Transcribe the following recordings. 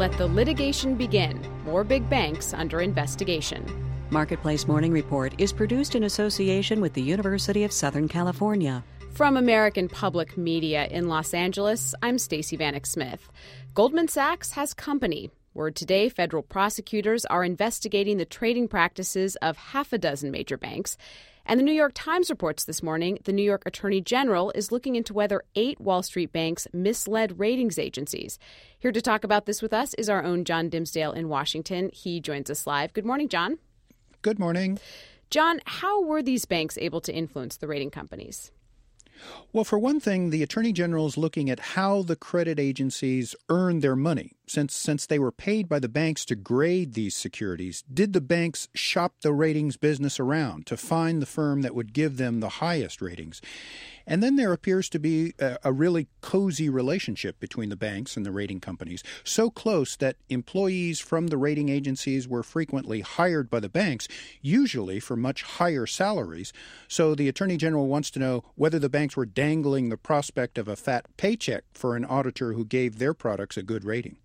let the litigation begin. More big banks under investigation. Marketplace Morning Report is produced in association with the University of Southern California. From American Public Media in Los Angeles, I'm Stacey Vanek Smith. Goldman Sachs has company. Word today, federal prosecutors are investigating the trading practices of half a dozen major banks. And the New York Times reports this morning the New York Attorney General is looking into whether 8 Wall Street banks misled ratings agencies. Here to talk about this with us is our own John Dimsdale in Washington. He joins us live. Good morning, John. Good morning. John, how were these banks able to influence the rating companies? Well, for one thing, the Attorney General is looking at how the credit agencies earn their money. Since they were paid by the banks to grade these securities, did the banks shop the ratings business around to find the firm that would give them the highest ratings? And then there appears to be a really cozy relationship between the banks and the rating companies, so close that employees from the rating agencies were frequently hired by the banks, usually for much higher salaries. So the Attorney General wants to know whether the banks were dangling the prospect of a fat paycheck for an auditor who gave their products a good rating.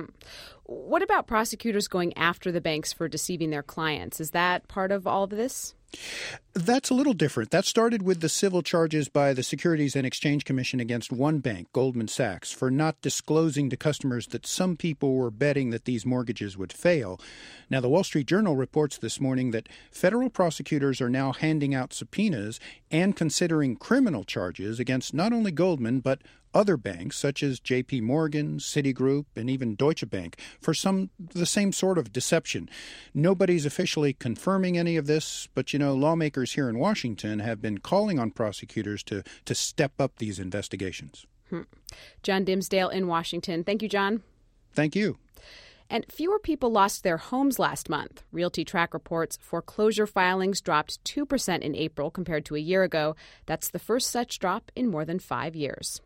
What about prosecutors going after the banks for deceiving their clients? Is that part of all of this? That's a little different. That started with the civil charges by the Securities and Exchange Commission against one bank, Goldman Sachs, for not disclosing to customers that some people were betting that these mortgages would fail. Now, the Wall Street Journal reports this morning that federal prosecutors are now handing out subpoenas and considering criminal charges against not only Goldman, but other banks such as J.P. Morgan, Citigroup, and even Deutsche Bank for the same sort of deception. Nobody's officially confirming any of this, but, lawmakers here in Washington have been calling on prosecutors to step up these investigations. John Dimsdale in Washington. Thank you, John. Thank you. And fewer people lost their homes last month. Realty Track reports foreclosure filings dropped 2% in April compared to a year ago. That's the first such drop in more than 5 years.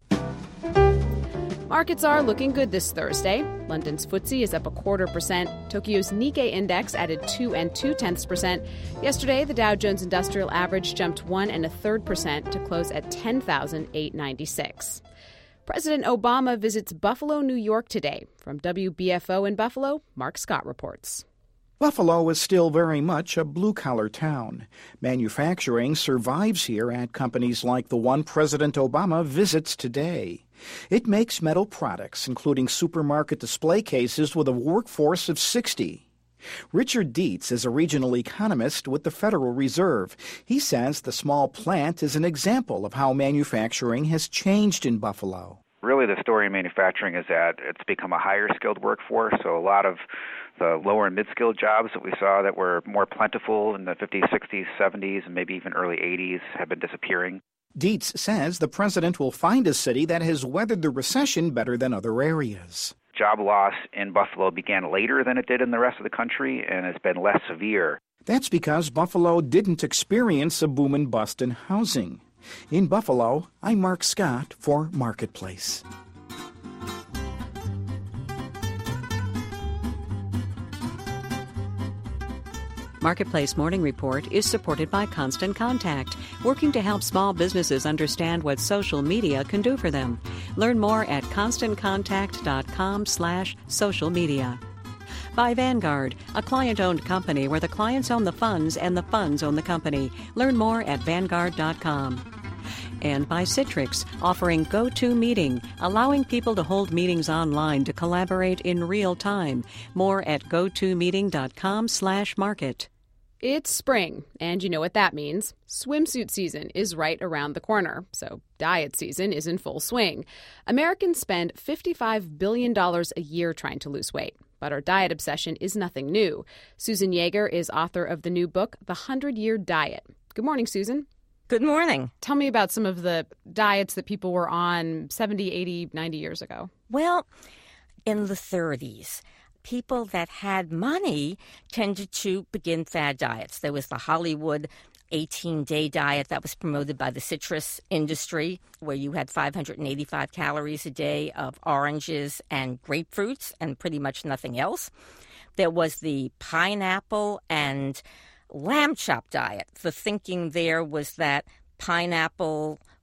Markets are looking good this Thursday. London's FTSE is up 0.25%. Tokyo's Nikkei index added 2 0.2%. Yesterday, the Dow Jones Industrial Average jumped 1 1/3% to close at 10,896. President Obama visits Buffalo, New York today. From WBFO in Buffalo, Mark Scott reports. Buffalo is still very much a blue-collar town. Manufacturing survives here at companies like the one President Obama visits today. It makes metal products, including supermarket display cases, with a workforce of 60. Richard Dietz is a regional economist with the Federal Reserve. He says the small plant is an example of how manufacturing has changed in Buffalo. Really, the story in manufacturing is that it's become a higher-skilled workforce, so a lot of the lower and mid-skilled jobs that we saw that were more plentiful in the 50s, 60s, 70s, and maybe even early 80s have been disappearing. Dietz says the president will find a city that has weathered the recession better than other areas. Job loss in Buffalo began later than it did in the rest of the country and has been less severe. That's because Buffalo didn't experience a boom and bust in housing. In Buffalo, I'm Mark Scott for Marketplace. Marketplace Morning Report is supported by Constant Contact, working to help small businesses understand what social media can do for them. Learn more at constantcontact.com/social media. By Vanguard, a client-owned company where the clients own the funds and the funds own the company. Learn more at Vanguard.com. And by Citrix, offering GoToMeeting, allowing people to hold meetings online to collaborate in real time. More at gotomeeting.com/market. It's spring, and you know what that means. Swimsuit season is right around the corner, so diet season is in full swing. Americans spend $55 billion a year trying to lose weight, but our diet obsession is nothing new. Susan Yeager is author of the new book, The 100-Year Diet. Good morning, Susan. Good morning. Tell me about some of the diets that people were on 70, 80, 90 years ago. Well, in the 30s, people that had money tended to begin fad diets. There was the Hollywood 18-day diet that was promoted by the citrus industry, where you had 585 calories a day of oranges and grapefruits and pretty much nothing else. There was the pineapple and lamb chop diet. The thinking there was that pineapple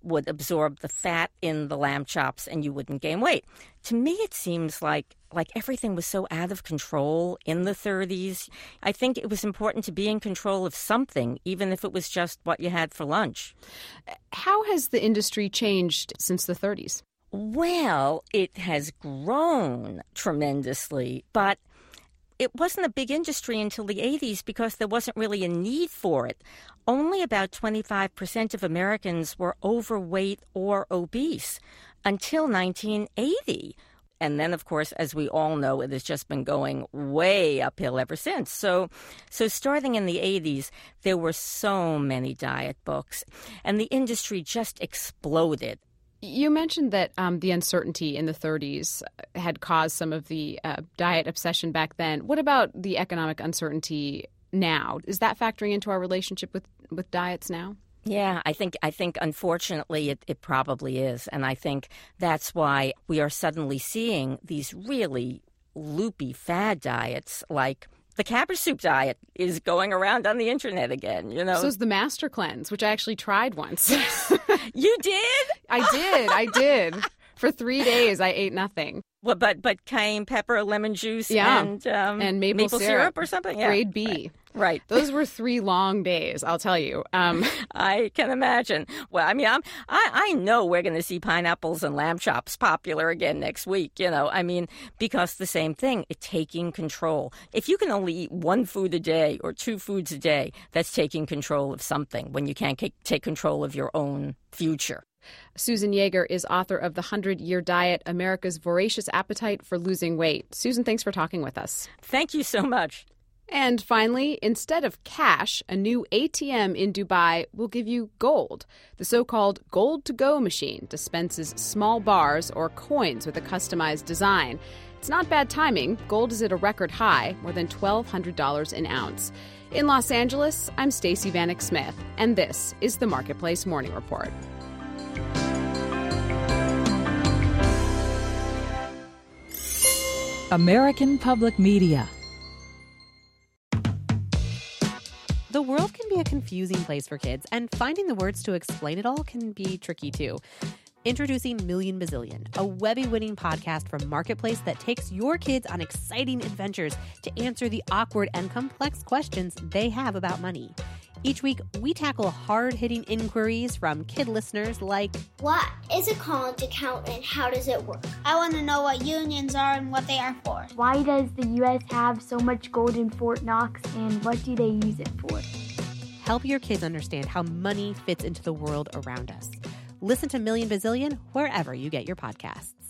would absorb the fat in the lamb chops and you wouldn't gain weight. To me, it seems like everything was so out of control in the 30s. I think it was important to be in control of something, even if it was just what you had for lunch. How has the industry changed since the 30s? Well, it has grown tremendously, but it wasn't a big industry until the 80s because there wasn't really a need for it. Only about 25% of Americans were overweight or obese until 1980. And then, of course, as we all know, it has just been going way uphill ever since. So starting in the 80s, there were so many diet books, and the industry just exploded. You mentioned that the uncertainty in the 30s had caused some of the diet obsession back then. What about the economic uncertainty now? Is that factoring into our relationship with diets now? Yeah, I think unfortunately it probably is. And I think that's why we are suddenly seeing these really loopy fad diets like the cabbage soup diet is going around on the internet again, you know. So is the Master Cleanse, which I actually tried once. You did? I did. For 3 days, I ate nothing. Well, but cayenne pepper, lemon juice, and maple syrup or something? Yeah. Grade B. Right. Those were 3 long days, I'll tell you. I can imagine. Well, I mean, I know we're going to see pineapples and lamb chops popular again next week, you know. I mean, because the same thing, taking control. If you can only eat 1 food a day or 2 foods a day, that's taking control of something when you can't take control of your own future. Susan Yeager is author of The 100-Year Diet, America's Voracious Appetite for Losing Weight. Susan, thanks for talking with us. Thank you so much. And finally, instead of cash, a new ATM in Dubai will give you gold. The so-called Gold-to-Go machine dispenses small bars or coins with a customized design. It's not bad timing. Gold is at a record high, more than $1,200 an ounce. In Los Angeles, I'm Stacey Vanek Smith, and this is the Marketplace Morning Report. American Public Media. The world can be a confusing place for kids, and finding the words to explain it all can be tricky too. Introducing Million Bazillion, a Webby-winning podcast from Marketplace that takes your kids on exciting adventures to answer the awkward and complex questions they have about money. Each week, we tackle hard-hitting inquiries from kid listeners like, what is a college account and how does it work? I want to know what unions are and what they are for. Why does the U.S. have so much gold in Fort Knox and what do they use it for? Help your kids understand how money fits into the world around us. Listen to Million Bazillion wherever you get your podcasts.